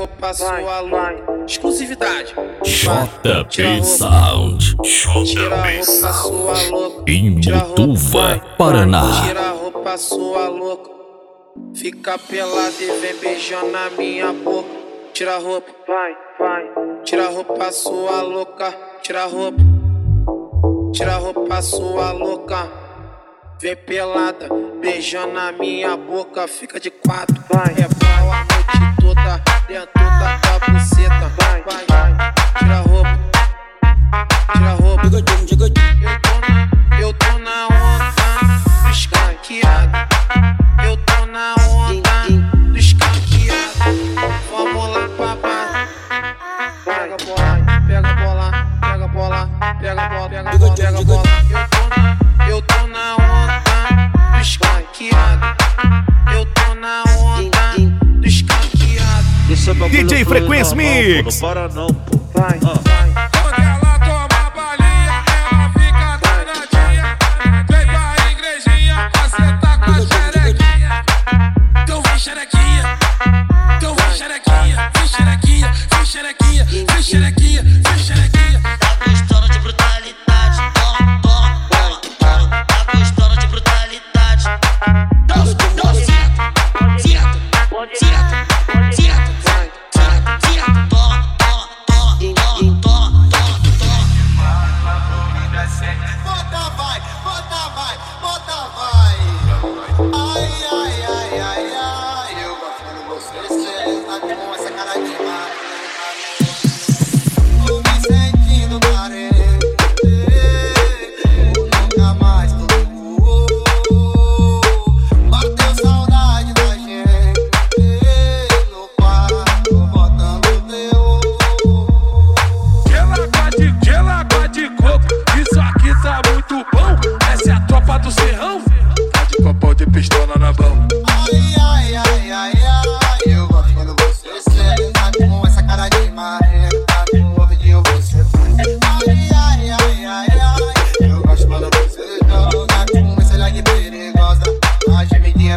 roupa, sua louca. Exclusividade. JP Sound. Tira a roupa, sua louca. Em Mutuva, Paraná. Tira a roupa, sua louca. Fica pelada e vem beijando na minha boca. Tira a roupa, vai. Tira a roupa, sua louca. Tira a roupa. Tira a roupa, sua louca. Vem pelada, beijando na minha boca. Fica de quatro, vai. É pau a noite toda, dentro da tua buceta. Vai. Tira a roupa. Tira a roupa. Eu tô na onda do escanqueado. Eu tô na onda do escanqueado. Vamos lá, papai. Pega a bola, pega a bola, pega a bola, pega a bola, pega a bola, pega a bola. Eu tô na onda do escanqueado. Eu tô na onda do escanqueado. DJ Frequência Mix. Não para não, pô. Vai.